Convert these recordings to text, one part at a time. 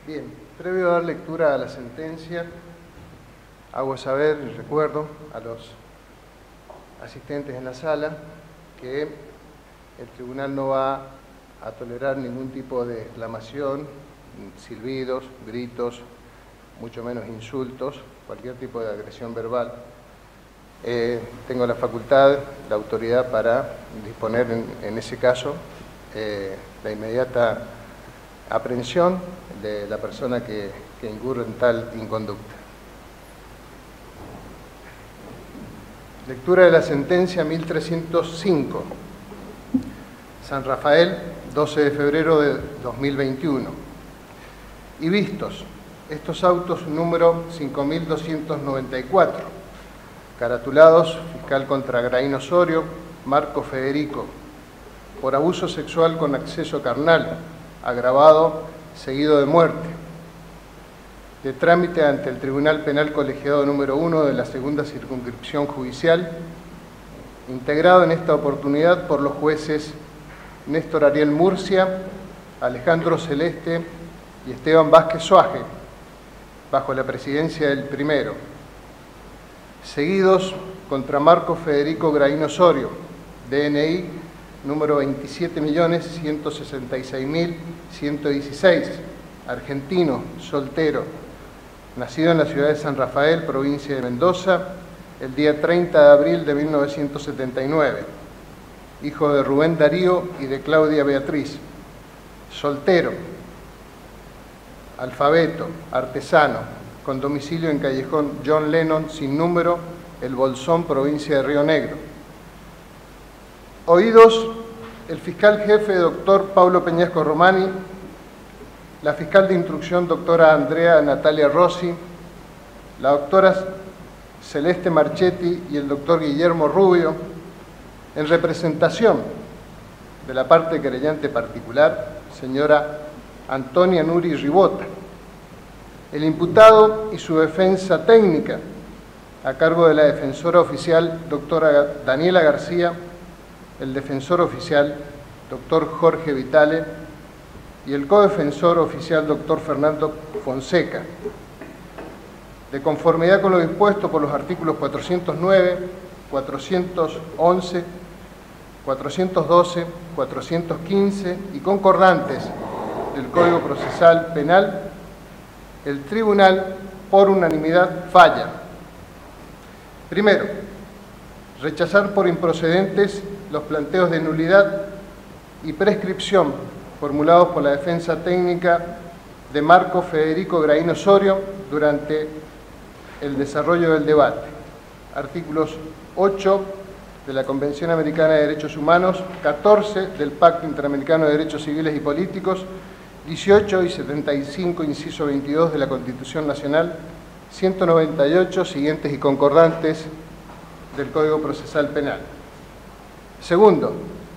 Bien, previo a dar lectura a la sentencia, hago saber y recuerdo a los asistentes en la sala que el tribunal no va a tolerar ningún tipo de exclamación, silbidos, gritos, mucho menos insultos, cualquier tipo de agresión verbal. Tengo la facultad, la autoridad para disponer en ese caso la inmediata aprehensión de la persona que incurre en tal inconducta. Lectura de la sentencia 1305. San Rafael, 12 de febrero de 2021. Y vistos estos autos número 5294, caratulados fiscal contra Graín Osorio, Marco Federico, por abuso sexual con acceso carnal, agravado, seguido de muerte, de trámite ante el Tribunal Penal Colegiado número 1 de la Segunda Circunscripción Judicial, integrado en esta oportunidad por los jueces Néstor Ariel Murcia, Alejandro Celeste y Esteban Vázquez Suaje, bajo la presidencia del primero, seguidos contra Marco Federico Graín Osorio, DNI número 27.166.116, argentino, soltero, nacido en la ciudad de San Rafael, provincia de Mendoza, el día 30 de abril de 1979, hijo de Rubén Darío y de Claudia Beatriz, soltero, alfabeto, artesano, con domicilio en Callejón John Lennon, sin número, El Bolsón, provincia de Río Negro. Oídos el fiscal jefe, doctor Paulo Peñasco Romani, la fiscal de instrucción, doctora Andrea Natalia Rossi, la doctora Celeste Marchetti y el doctor Guillermo Rubio, en representación de la parte querellante particular, señora Antonia Nuri Ribota, el imputado y su defensa técnica, a cargo de la defensora oficial, doctora Daniela García, el defensor oficial, doctor Jorge Vitale, y el codefensor oficial, doctor Fernando Fonseca. De conformidad con lo dispuesto por los artículos 409, 411, 412, 415 y concordantes del Código Procesal Penal, el tribunal, por unanimidad, falla. Primero, rechazar por improcedentes los planteos de nulidad y prescripción formulados por la defensa técnica de Marco Federico Graín Osorio durante el desarrollo del debate. Artículos 8 de la Convención Americana de Derechos Humanos, 14 del Pacto Interamericano de Derechos Civiles y Políticos, 18 y 75, inciso 22 de la Constitución Nacional, 198, siguientes y concordantes del Código Procesal Penal. Segundo,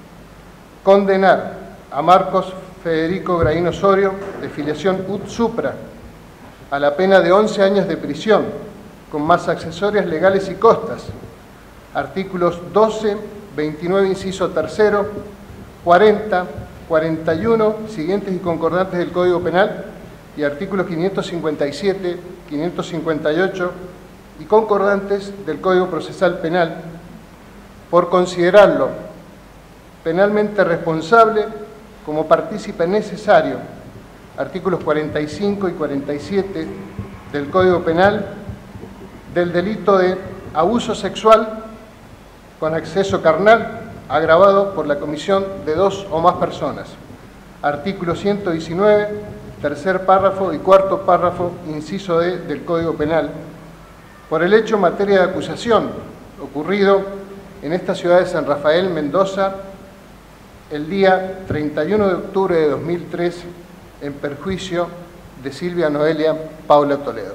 condenar a Marcos Federico Graín Osorio, de filiación ut supra, a la pena de 11 años de prisión, con más accesorias legales y costas. Artículos 12, 29, inciso tercero, 40, 41, siguientes y concordantes del Código Penal, y artículos 557, 558 y concordantes del Código Procesal Penal, por considerarlo penalmente responsable como partícipe necesario, artículos 45 y 47 del Código Penal, del delito de abuso sexual con acceso carnal agravado por la comisión de 2 o más personas. Artículo 119, tercer párrafo y cuarto párrafo, inciso D del Código Penal, por el hecho en materia de acusación ocurrido en esta ciudad de San Rafael, Mendoza, el día 31 de octubre de 2003, en perjuicio de Silvia Noelia Paula Toledo.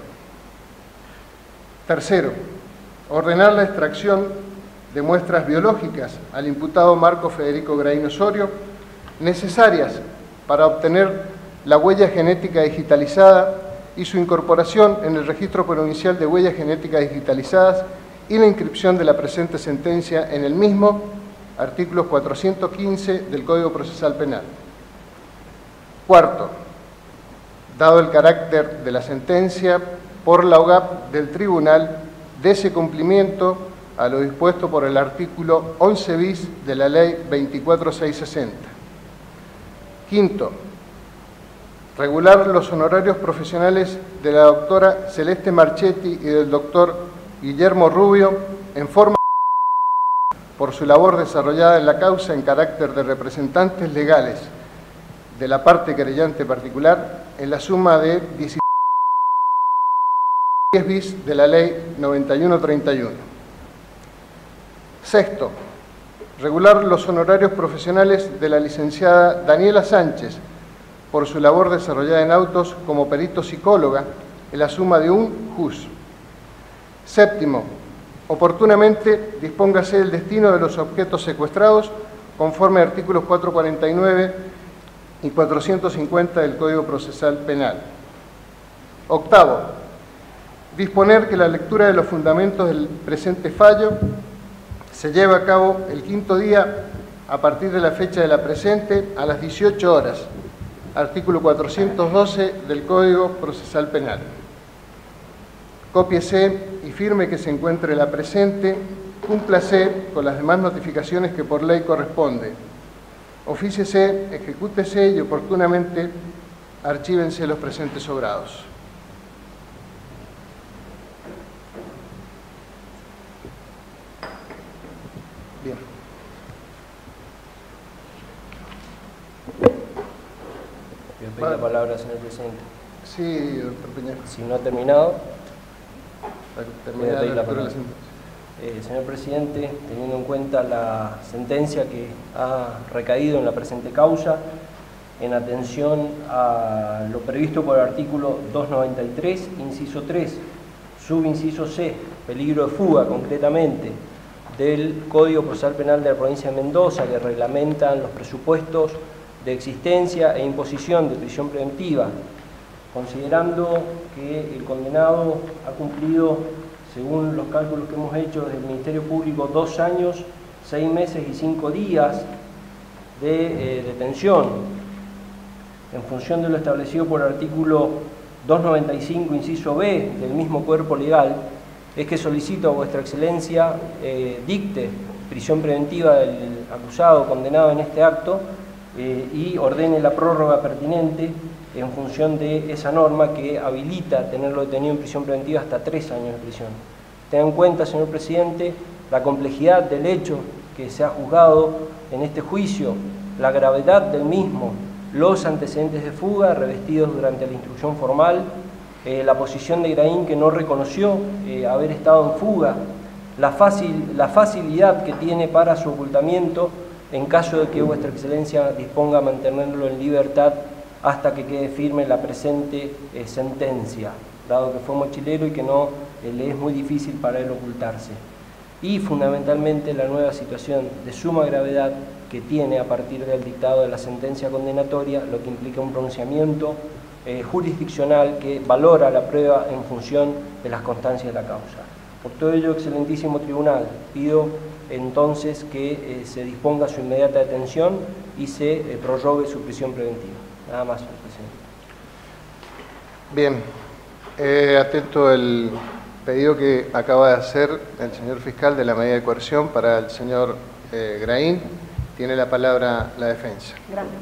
Tercero, ordenar la extracción de muestras biológicas al imputado Marco Federico Graín Osorio, necesarias para obtener la huella genética digitalizada y su incorporación en el Registro Provincial de Huellas Genéticas Digitalizadas y la inscripción de la presente sentencia en el mismo, artículos 415 del Código Procesal Penal. Cuarto, dado el carácter de la sentencia por la OGAP del tribunal, dese cumplimiento a lo dispuesto por el artículo 11 bis de la Ley 24660. Quinto, regular los honorarios profesionales de la doctora Celeste Marchetti y del doctor Guillermo Rubio en forma por su labor desarrollada en la causa en carácter de representantes legales de la parte querellante particular en la suma de 10 bis de la Ley 9131. Sexto, regular los honorarios profesionales de la licenciada Daniela Sánchez por su labor desarrollada en autos como perito psicóloga en la suma de un juz. Séptimo, oportunamente dispóngase el destino de los objetos secuestrados conforme a artículos 449 y 450 del Código Procesal Penal. Octavo, disponer que la lectura de los fundamentos del presente fallo se lleve a cabo el quinto día a partir de la fecha de la presente a las 18 horas, artículo 412 del Código Procesal Penal. Cópiese y firme que se encuentre la presente, cúmplase con las demás notificaciones que por ley corresponde. Ofíciese, ejecútese y oportunamente archívense los presentes obrados. Bien. Yo pedí la palabra, señor presidente. Sí, doctor Peña. Si no ha terminado, Terminar la lectura de la sentencia. Señor presidente, teniendo en cuenta la sentencia que ha recaído en la presente causa, en atención a lo previsto por el artículo 293, inciso 3, subinciso C, peligro de fuga concretamente, del Código Procesal Penal de la provincia de Mendoza, que reglamentan los presupuestos de existencia e imposición de prisión preventiva, considerando que el condenado ha cumplido, según los cálculos que hemos hecho desde el Ministerio Público, 2 años, 6 meses y 5 días de detención, en función de lo establecido por el artículo 295, inciso B, del mismo cuerpo legal, es que solicito a vuestra excelencia dicte prisión preventiva del acusado condenado en este acto y ordene la prórroga pertinente en función de esa norma que habilita tenerlo detenido en prisión preventiva hasta 3 años de prisión. Tenga en cuenta, señor presidente, la complejidad del hecho que se ha juzgado en este juicio, la gravedad del mismo, los antecedentes de fuga revestidos durante la instrucción formal, la posición de Graín, que no reconoció haber estado en fuga, la facilidad que tiene para su ocultamiento en caso de que vuestra excelencia disponga a mantenerlo en libertad hasta que quede firme la presente sentencia, dado que fue mochilero y que no le es muy difícil para él ocultarse. Y fundamentalmente la nueva situación de suma gravedad que tiene a partir del dictado de la sentencia condenatoria, lo que implica un pronunciamiento jurisdiccional que valora la prueba en función de las constancias de la causa. Por todo ello, excelentísimo tribunal, pido entonces que se disponga su inmediata detención y se prorrogue su prisión preventiva. Nada más, señor presidente. Bien, atento el pedido que acaba de hacer el señor fiscal de la medida de coerción para el señor Graín. Tiene la palabra la defensa. Gracias.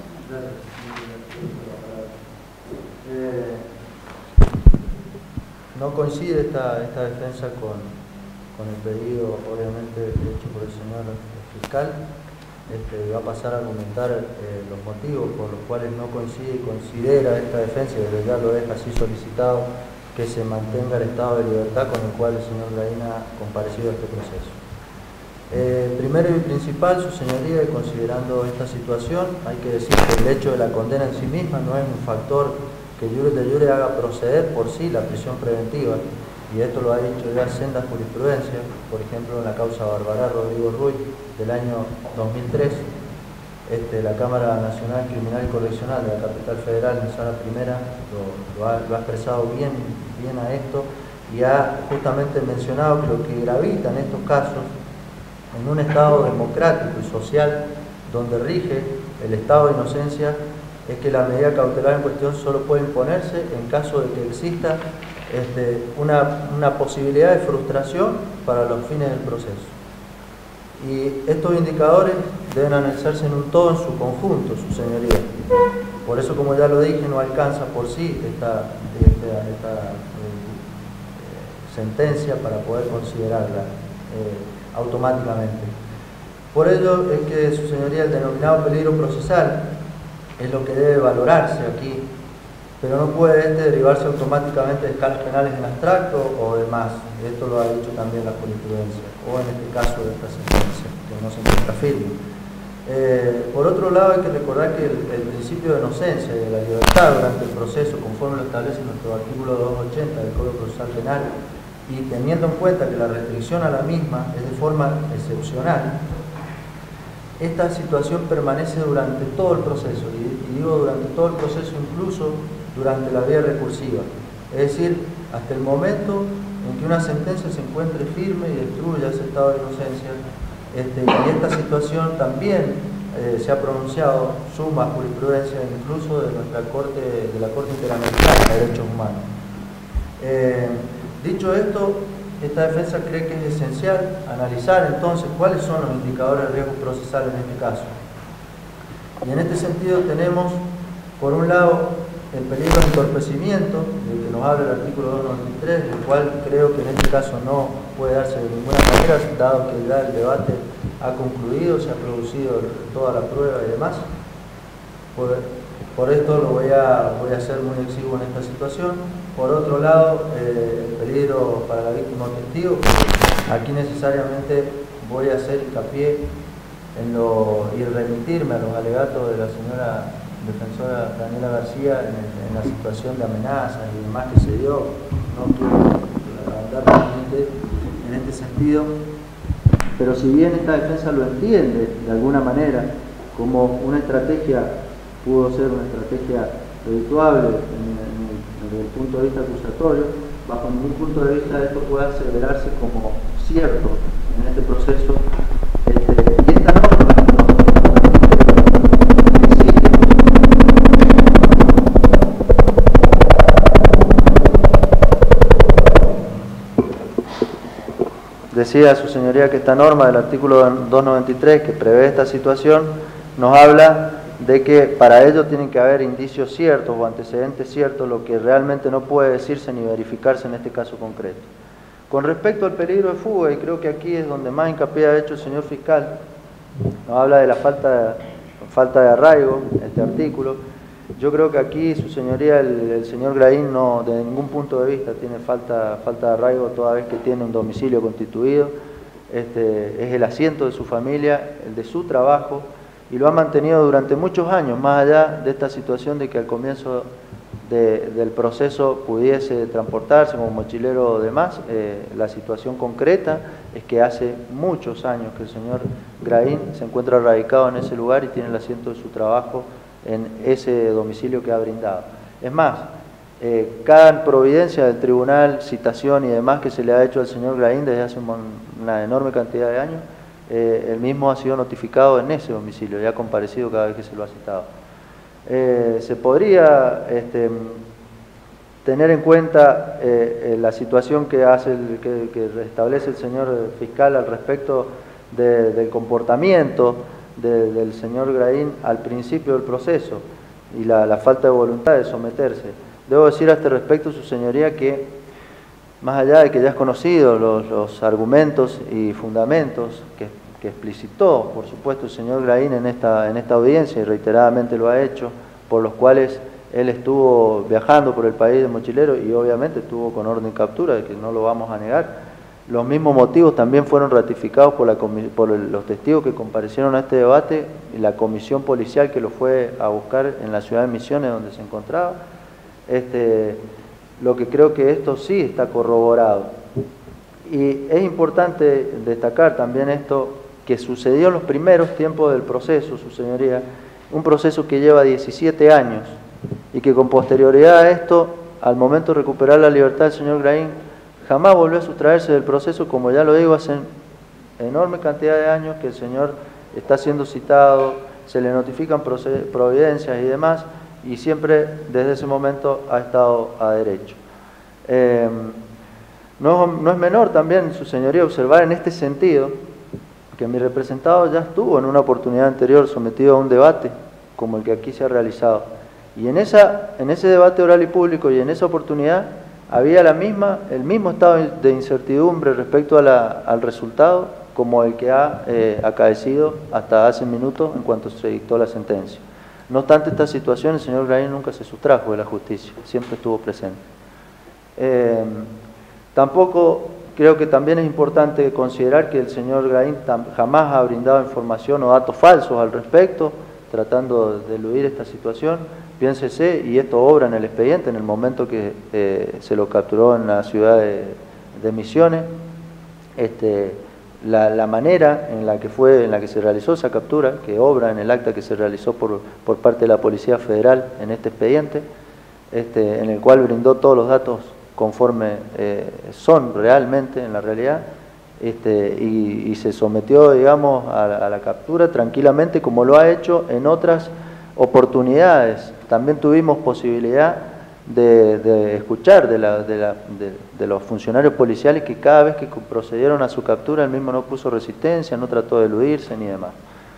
No coincide esta defensa con el pedido, obviamente, hecho por el señor fiscal. Va a pasar a argumentar los motivos por los cuales no coincide y considera esta defensa, y desde ya lo deja así solicitado, que se mantenga el estado de libertad con el cual el señor Graín ha comparecido a este proceso. Primero y principal, su señoría, considerando esta situación, hay que decir que el hecho de la condena en sí misma no es un factor que jure de jure haga proceder por sí la prisión preventiva, y esto lo ha dicho ya sendas jurisprudencias, por ejemplo en la causa Barbará Rodrigo Ruiz del año 2003, la Cámara Nacional Criminal y Correccional de la Capital Federal, en Sala Primera, lo ha expresado bien a esto, y ha justamente mencionado que lo que gravita en estos casos, en un Estado democrático y social, donde rige el estado de inocencia, es que la medida cautelar en cuestión solo puede imponerse en caso de que exista una posibilidad de frustración para los fines del proceso. Y estos indicadores deben analizarse en un todo en su conjunto, su señoría. Por eso, como ya lo dije, no alcanza por sí esta sentencia para poder considerarla automáticamente. Por ello es que, su señoría, el denominado peligro procesal es lo que debe valorarse aquí, pero no puede derivarse automáticamente de escalas penales en abstracto o demás. Esto lo ha dicho también la jurisprudencia, o en este caso de esta sentencia, que no se encuentra firme. Por otro lado, hay que recordar que el principio de inocencia y de la libertad durante el proceso, conforme lo establece nuestro artículo 280 del Código Procesal Penal, y teniendo en cuenta que la restricción a la misma es de forma excepcional, esta situación permanece durante todo el proceso, y digo durante todo el proceso, incluso durante la vía recursiva, es decir, hasta el momento en que una sentencia se encuentre firme y destruya ese estado de inocencia. Y esta situación también se ha pronunciado suma jurisprudencia incluso de nuestra Corte, de la Corte Interamericana de Derechos Humanos. Dicho esto, esta defensa cree que es esencial analizar entonces cuáles son los indicadores de riesgo procesal en este caso. Y en este sentido tenemos, por un lado, el peligro de entorpecimiento, del que nos habla el artículo 293, el cual creo que en este caso no puede darse de ninguna manera, dado que ya el debate ha concluido, se ha producido toda la prueba y demás. Por esto lo voy a ser muy exiguo en esta situación. Por otro lado, el peligro para la víctima o testigo. Aquí necesariamente voy a hacer hincapié y remitirme a los alegatos de la señora defensora Daniela García en la situación de amenazas y demás que se dio. No quiero andar en este sentido, pero si bien esta defensa lo entiende de alguna manera como una estrategia, pudo ser una estrategia redituable desde el punto de vista acusatorio, bajo ningún punto de vista esto puede aseverarse como cierto en este proceso. Y esta norma decía su señoría que esta norma del artículo 293 que prevé esta situación nos habla de que para ello tienen que haber indicios ciertos o antecedentes ciertos, lo que realmente no puede decirse ni verificarse en este caso concreto. Con respecto al peligro de fuga, y creo que aquí es donde más hincapié ha hecho el señor fiscal, nos habla de la falta de arraigo, este artículo. Yo creo que aquí su señoría, el señor Graín, no, de ningún punto de vista tiene falta de arraigo, toda vez que tiene un domicilio constituido, es el asiento de su familia, el de su trabajo, y lo ha mantenido durante muchos años, más allá de esta situación de que al comienzo del proceso pudiese transportarse como mochilero o demás. La situación concreta es que hace muchos años que el señor Graín se encuentra radicado en ese lugar y tiene el asiento de su trabajo en ese domicilio que ha brindado. Es más, cada providencia del tribunal, citación y demás que se le ha hecho al señor Graín desde hace una enorme cantidad de años, el mismo ha sido notificado en ese domicilio y ha comparecido cada vez que se lo ha citado. Se podría tener en cuenta la situación que establece el señor fiscal al respecto del comportamiento del señor Graín al principio del proceso y la falta de voluntad de someterse. Debo decir a este respecto, su señoría, que más allá de que ya es conocido los argumentos y fundamentos que explicitó, por supuesto, el señor Graín en esta audiencia, y reiteradamente lo ha hecho, por los cuales él estuvo viajando por el país de mochilero y obviamente estuvo con orden de captura, de que no lo vamos a negar. Los mismos motivos también fueron ratificados por los testigos que comparecieron a este debate y la comisión policial que lo fue a buscar en la ciudad de Misiones donde se encontraba. Lo que creo que esto sí está corroborado. Y es importante destacar también esto que sucedió en los primeros tiempos del proceso, su señoría, un proceso que lleva 17 años y que con posterioridad a esto, al momento de recuperar la libertad del señor Graín, jamás volvió a sustraerse del proceso, como ya lo digo, hace enorme cantidad de años que el señor está siendo citado, se le notifican providencias y demás, y siempre desde ese momento ha estado a derecho. No es menor también, su señoría, observar en este sentido que mi representado ya estuvo en una oportunidad anterior sometido a un debate como el que aquí se ha realizado. Y en ese debate oral y público y en esa oportunidad había el mismo estado de incertidumbre respecto al resultado como el que ha acaecido hasta hace minutos en cuanto se dictó la sentencia. No obstante esta situación, el señor Graín nunca se sustrajo de la justicia, siempre estuvo presente. Tampoco creo que también es importante considerar que el señor Graín jamás ha brindado información o datos falsos al respecto, tratando de eludir esta situación. Piénsese, y esto obra en el expediente, en el momento que se lo capturó en la ciudad de Misiones, la manera en la que se realizó esa captura, que obra en el acta que se realizó por parte de la Policía Federal en este expediente, en el cual brindó todos los datos conforme son realmente en la realidad, y se sometió, digamos, a la captura tranquilamente, como lo ha hecho en otras oportunidades. También tuvimos posibilidad de escuchar de los funcionarios policiales que cada vez que procedieron a su captura, él mismo no puso resistencia, no trató de eludirse ni demás.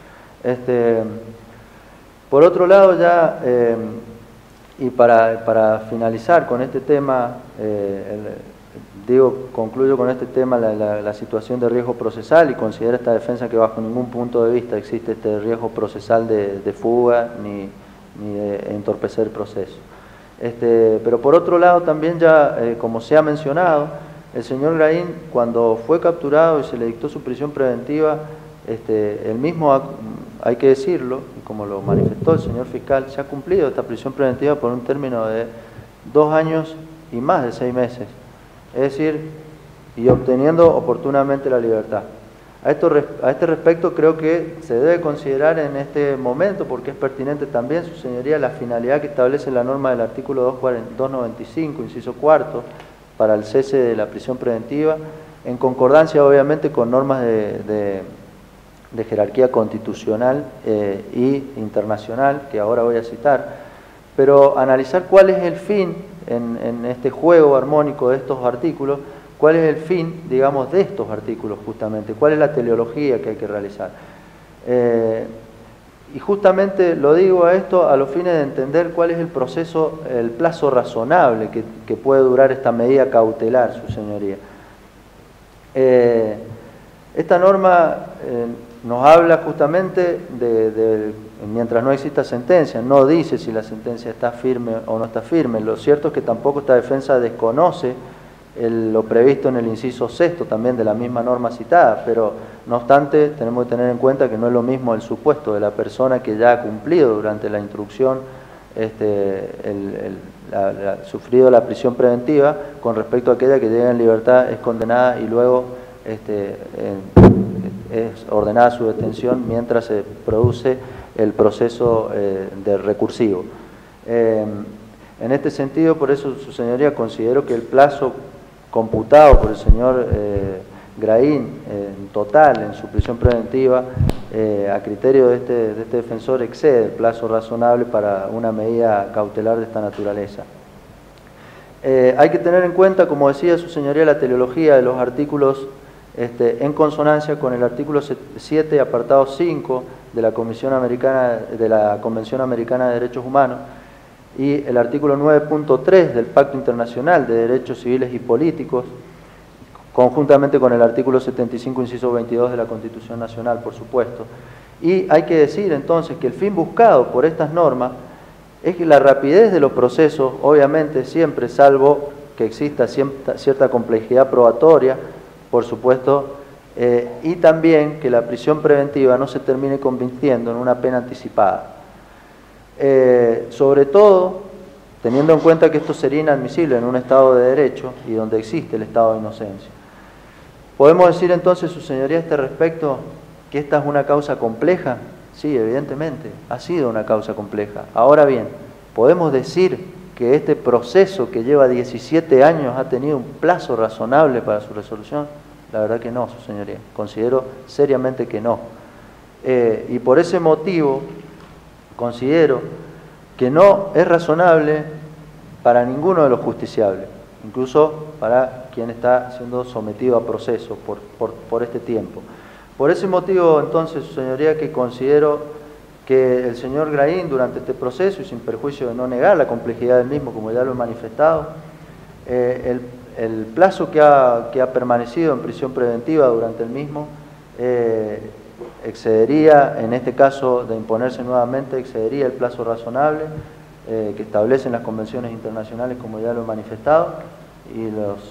Por otro lado, ya, y para finalizar con este tema, concluyo con este tema la situación de riesgo procesal, y considera esta defensa que bajo ningún punto de vista existe este riesgo procesal de fuga ni de entorpecer el proceso. Pero por otro lado también ya, como se ha mencionado, el señor Graín, cuando fue capturado y se le dictó su prisión preventiva, él mismo, hay que decirlo, como lo manifestó el señor fiscal, se ha cumplido esta prisión preventiva por un término de 2 años y más de 6 meses, es decir, y obteniendo oportunamente la libertad. A este respecto creo que se debe considerar en este momento, porque es pertinente también, su señoría, la finalidad que establece la norma del artículo 295, inciso cuarto, para el cese de la prisión preventiva, en concordancia obviamente con normas de jerarquía constitucional y internacional, que ahora voy a citar, pero analizar cuál es el fin en este juego armónico de estos artículos. ¿Cuál es el fin, digamos, de estos artículos justamente? ¿Cuál es la teleología que hay que realizar? Y justamente lo digo a esto a los fines de entender cuál es el proceso, el plazo razonable que puede durar esta medida cautelar, su señoría. Esta norma nos habla justamente mientras no exista sentencia, no dice si la sentencia está firme o no está firme. Lo cierto es que tampoco esta defensa desconoce lo previsto en el inciso sexto también de la misma norma citada, pero no obstante tenemos que tener en cuenta que no es lo mismo el supuesto de la persona que ya ha cumplido durante la instrucción sufrido la prisión preventiva con respecto a aquella que llega en libertad, es condenada y luego es ordenada su detención mientras se produce el proceso de recursivo. En este sentido, por eso, su señoría, considero que el plazo computado por el señor Graín en total en su prisión preventiva, a criterio de este defensor, excede el plazo razonable para una medida cautelar de esta naturaleza. Hay que tener en cuenta, como decía su señoría, la teleología de los artículos en consonancia con el artículo 7, apartado 5 de la Convención Americana de Derechos Humanos, y el artículo 9.3 del Pacto Internacional de Derechos Civiles y Políticos, conjuntamente con el artículo 75, inciso 22 de la Constitución Nacional, por supuesto. Y hay que decir entonces que el fin buscado por estas normas es que la rapidez de los procesos, obviamente siempre, salvo que exista cierta complejidad probatoria, por supuesto, y también que la prisión preventiva no se termine convirtiendo en una pena anticipada. Sobre todo, teniendo en cuenta que esto sería inadmisible en un Estado de Derecho y donde existe el estado de inocencia. ¿Podemos decir entonces, su señoría, a este respecto, que esta es una causa compleja? Sí, evidentemente, ha sido una causa compleja. Ahora bien, ¿podemos decir que este proceso que lleva 17 años ha tenido un plazo razonable para su resolución? La verdad que no, su señoría. Considero seriamente que no. Y por ese motivo considero que no es razonable para ninguno de los justiciables, incluso para quien está siendo sometido a proceso por este tiempo. Por ese motivo, entonces, su señoría, que considero que el señor Graín, durante este proceso, y sin perjuicio de no negar la complejidad del mismo, como ya lo he manifestado, el plazo que ha permanecido en prisión preventiva durante el mismo excedería, en este caso de imponerse nuevamente, excedería el plazo razonable que establecen las convenciones internacionales, como ya lo he manifestado, y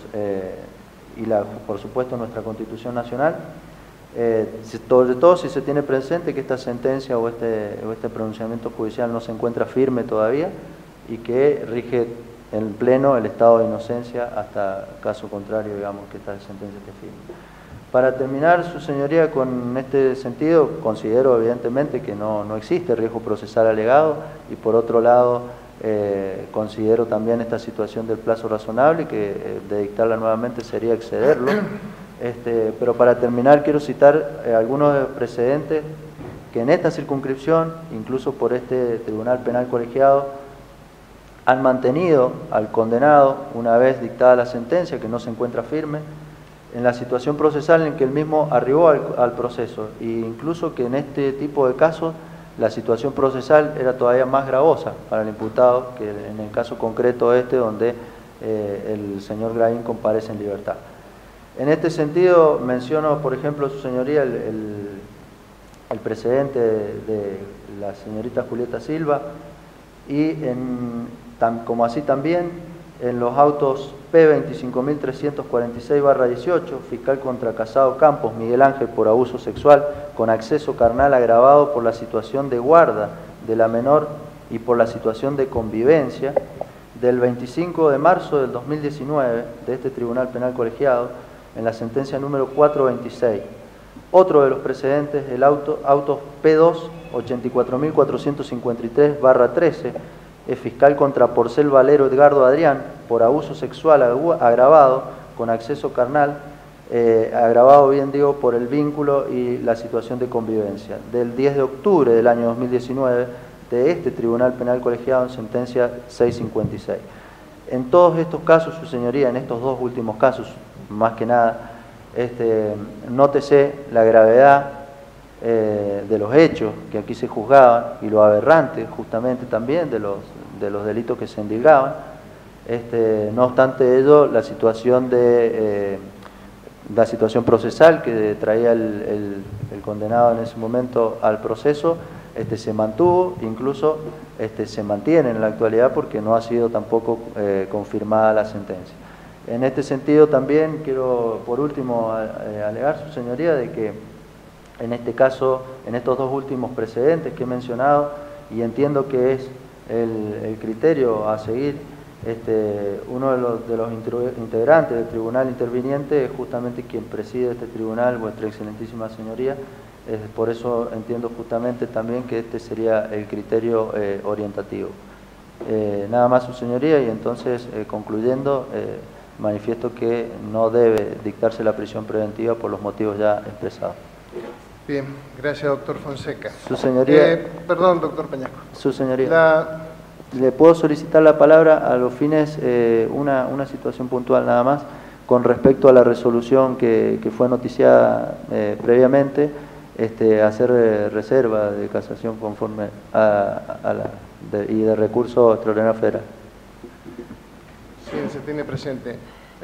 por supuesto nuestra Constitución Nacional, sobre todo si se tiene presente que esta sentencia o este pronunciamiento judicial no se encuentra firme todavía y que rige en pleno el estado de inocencia hasta caso contrario, digamos, que esta sentencia esté firme. Para terminar, su señoría, con este sentido, considero evidentemente que no existe riesgo procesal alegado y por otro lado considero también esta situación del plazo razonable, que de dictarla nuevamente sería excederlo. Pero para terminar quiero citar algunos de los precedentes que en esta circunscripción, incluso por este Tribunal Penal Colegiado, han mantenido al condenado, una vez dictada la sentencia, que no se encuentra firme, en la situación procesal en que el mismo arribó al proceso, e incluso que en este tipo de casos la situación procesal era todavía más gravosa para el imputado que en el caso concreto donde el señor Graín comparece en libertad. En este sentido menciono, por ejemplo, su señoría, el precedente de la señorita Julieta Silva y como así también en los autos P25.346/18, fiscal contra Casado Campos Miguel Ángel por abuso sexual con acceso carnal agravado por la situación de guarda de la menor y por la situación de convivencia, del 25 de marzo del 2019 de este Tribunal Penal Colegiado, en la sentencia número 426. Otro de los precedentes, el auto P2 84.453/13, es fiscal contra Porcel Valero Edgardo Adrián por abuso sexual agravado con acceso carnal, agravado, bien digo, por el vínculo y la situación de convivencia, del 10 de octubre del año 2019 de este Tribunal Penal Colegiado en sentencia 656. En todos estos casos, su señoría, en estos dos últimos casos, más que nada, nótese la gravedad de los hechos que aquí se juzgaban y lo aberrante justamente también de los delitos que se endilgaban. No obstante ello, la situación procesal que traía el condenado en ese momento al proceso se mantuvo, incluso se mantiene en la actualidad porque no ha sido tampoco confirmada la sentencia. En este sentido también quiero por último alegar, su señoría, de que en este caso, en estos dos últimos precedentes que he mencionado, y entiendo que es el criterio a seguir, uno de los integrantes del tribunal interviniente es justamente quien preside este tribunal, vuestra excelentísima señoría. Por eso entiendo justamente también que este sería el criterio orientativo. Nada más, su señoría, y entonces concluyendo, manifiesto que no debe dictarse la prisión preventiva por los motivos ya expresados. Bien, gracias, doctor Fonseca. Su señoría. Perdón, doctor Peñasco. Su señoría. ¿Le puedo solicitar la palabra a los fines, una situación puntual nada más, con respecto a la resolución que fue noticiada previamente, hacer reserva de casación conforme y de recurso extraordinario federal? Sí, se tiene presente.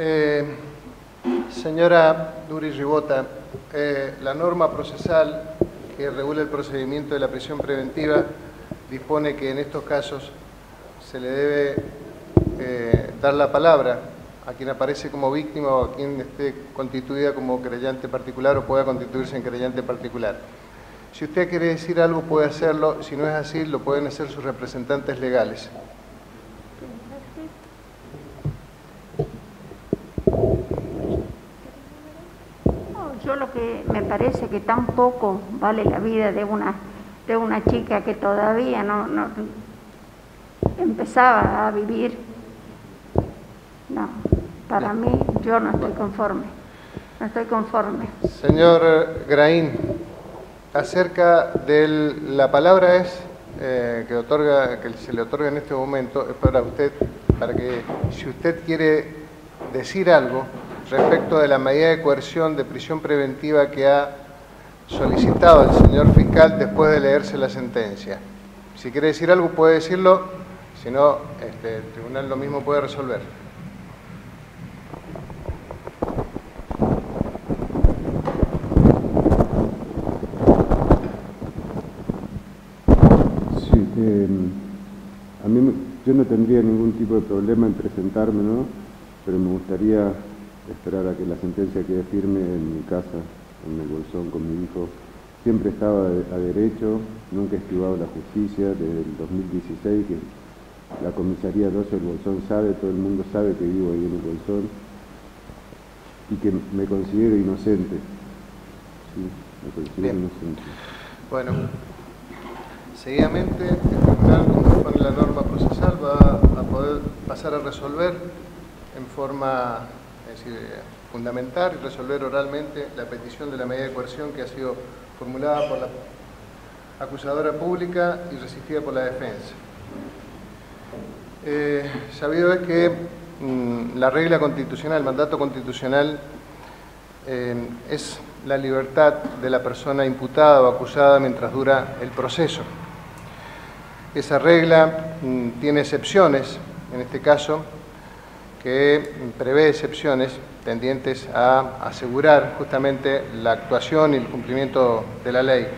Señora Duri Ribota, la norma procesal que regula el procedimiento de la prisión preventiva dispone que en estos casos se le debe dar la palabra a quien aparece como víctima o a quien esté constituida como querellante particular o pueda constituirse en querellante particular. Si usted quiere decir algo puede hacerlo, si no es así lo pueden hacer sus representantes legales. Yo lo que me parece que tampoco vale la vida de una chica que todavía no empezaba a vivir. No, para mí yo no estoy conforme. No estoy conforme. Señor Graín, acerca de la palabra es que se le otorga en este momento es para usted, para que si usted quiere decir algo respecto de la medida de coerción de prisión preventiva que ha solicitado el señor fiscal después de leerse la sentencia. Si quiere decir algo puede decirlo, si no, el tribunal lo mismo puede resolver. A mí, yo no tendría ningún tipo de problema en presentarme, ¿no? Pero me gustaría esperar a que la sentencia quede firme en mi casa, en el Bolsón con mi hijo. Siempre estaba a derecho, nunca he esquivado la justicia desde el 2016, que la comisaría 12 del Bolsón sabe, todo el mundo sabe que vivo ahí en el Bolsón y que me considero inocente. Sí, me considero inocente. Bueno, seguidamente el tribunal, como pone la norma procesal, va a poder pasar a resolver en forma, es decir, fundamentar y resolver oralmente la petición de la medida de coerción que ha sido formulada por la acusadora pública y resistida por la defensa. Sabido es que la regla constitucional, el mandato constitucional, es la libertad de la persona imputada o acusada mientras dura el proceso. Esa regla tiene excepciones, en este caso, que prevé excepciones tendientes a asegurar justamente la actuación y el cumplimiento de la ley.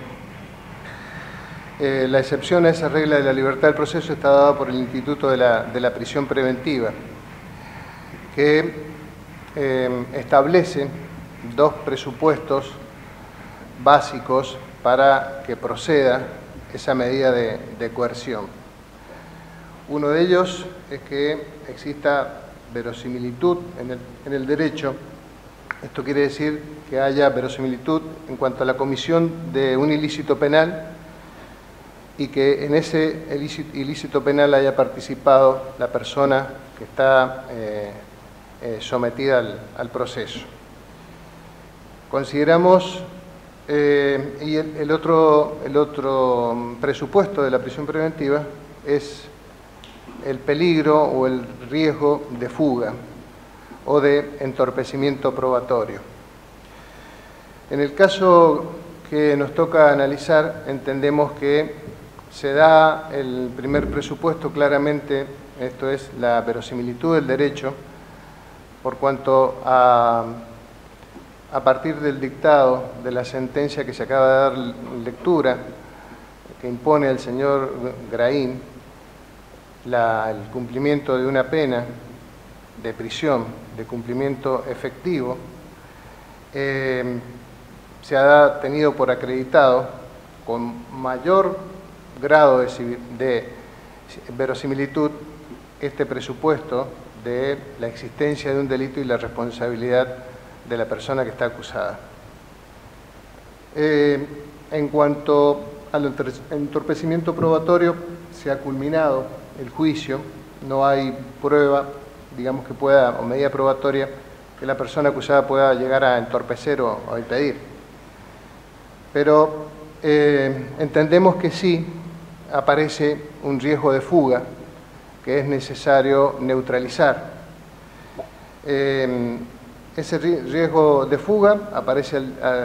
La excepción a esa regla de la libertad del proceso está dada por el Instituto de la Prisión Preventiva, que establece dos presupuestos básicos para que proceda esa medida de coerción. Uno de ellos es que exista verosimilitud en el derecho. Esto quiere decir que haya verosimilitud en cuanto a la comisión de un ilícito penal y que en ese ilícito penal haya participado la persona que está sometida al proceso. Consideramos, y el otro presupuesto de la prisión preventiva es el peligro o el riesgo de fuga o de entorpecimiento probatorio. En el caso que nos toca analizar, entendemos que se da el primer presupuesto claramente, esto es la verosimilitud del derecho, por cuanto a partir del dictado de la sentencia que se acaba de dar lectura, que impone al señor Graín el cumplimiento de una pena de prisión, de cumplimiento efectivo, se ha tenido por acreditado con mayor grado de verosimilitud este presupuesto de la existencia de un delito y la responsabilidad de la persona que está acusada. En cuanto al entorpecimiento probatorio, se ha culminado el juicio, no hay prueba, digamos que pueda, o medida probatoria, que la persona acusada pueda llegar a entorpecer o a impedir. Pero entendemos que sí aparece un riesgo de fuga que es necesario neutralizar. Ese riesgo de fuga aparece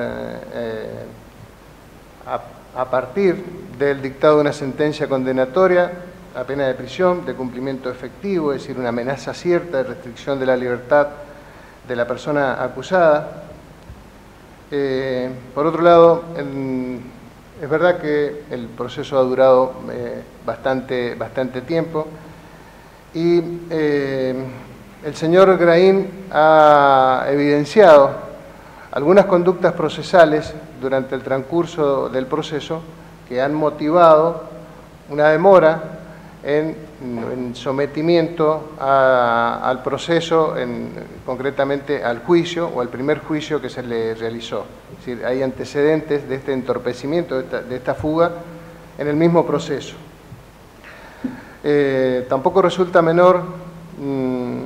a partir del dictado de una sentencia condenatoria a pena de prisión, de cumplimiento efectivo, es decir, una amenaza cierta de restricción de la libertad de la persona acusada. Por otro lado, es verdad que el proceso ha durado bastante tiempo y el señor Graín ha evidenciado algunas conductas procesales durante el transcurso del proceso que han motivado una demora en sometimiento al proceso, concretamente al juicio o al primer juicio que se le realizó. Es decir, hay antecedentes de este entorpecimiento, de esta fuga en el mismo proceso. Tampoco resulta menor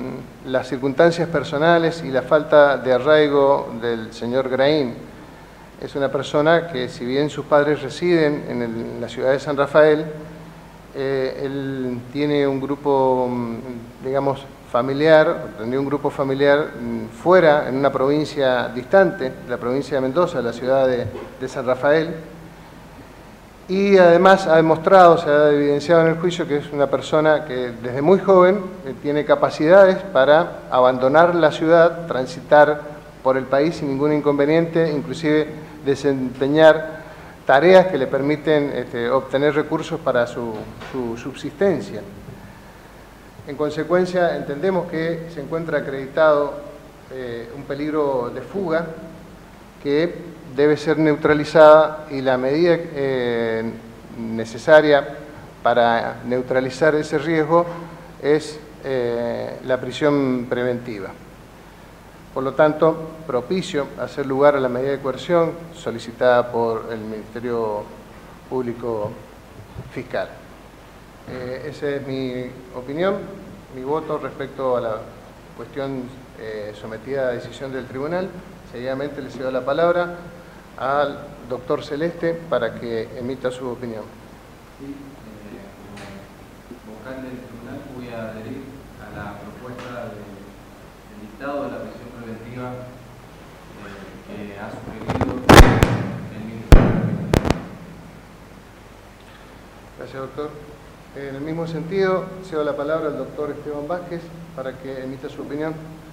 las circunstancias personales y la falta de arraigo del señor Graín, es una persona que, si bien sus padres residen en la ciudad de San Rafael, él tiene un grupo, digamos, familiar, tendría un grupo familiar fuera, en una provincia distante, la provincia de Mendoza, la ciudad de San Rafael, y además ha demostrado, se ha evidenciado en el juicio, que es una persona que desde muy joven tiene capacidades para abandonar la ciudad, transitar por el país sin ningún inconveniente, inclusive desempeñar tareas que le permiten obtener recursos para su subsistencia. En consecuencia, entendemos que se encuentra acreditado un peligro de fuga que debe ser neutralizada, y la medida necesaria para neutralizar ese riesgo es la prisión preventiva. Por lo tanto, propicio hacer lugar a la medida de coerción solicitada por el Ministerio Público Fiscal. Esa es mi opinión, mi voto respecto a la cuestión sometida a decisión del tribunal. Seguidamente le cedo la palabra al doctor Celeste para que emita su opinión. Sí, como vocal del tribunal voy a adherir a la propuesta del dictado de la prisión preventiva que ha sugerido el Ministerio. Gracias, doctor. En el mismo sentido, cedo la palabra al doctor Esteban Vázquez para que emita su opinión.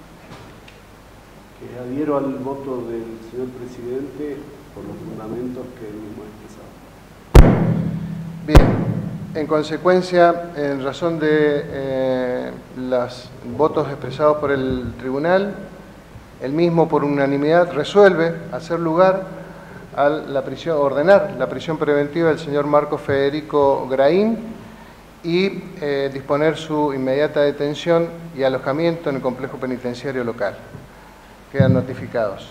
Que adhiero al voto del señor presidente por los fundamentos que él mismo ha expresado. Bien, en consecuencia, en razón de los votos expresados por el tribunal, el mismo por unanimidad resuelve hacer lugar a la prisión, ordenar la prisión preventiva del señor Marco Federico Graín y disponer su inmediata detención y alojamiento en el complejo penitenciario local. Quedan notificados.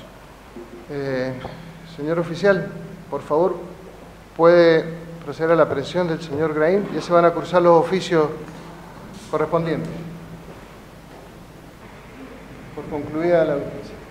Señor oficial, por favor, puede proceder a la aprehensión del señor Graín. Ya se van a cursar los oficios correspondientes. Por concluida la audiencia.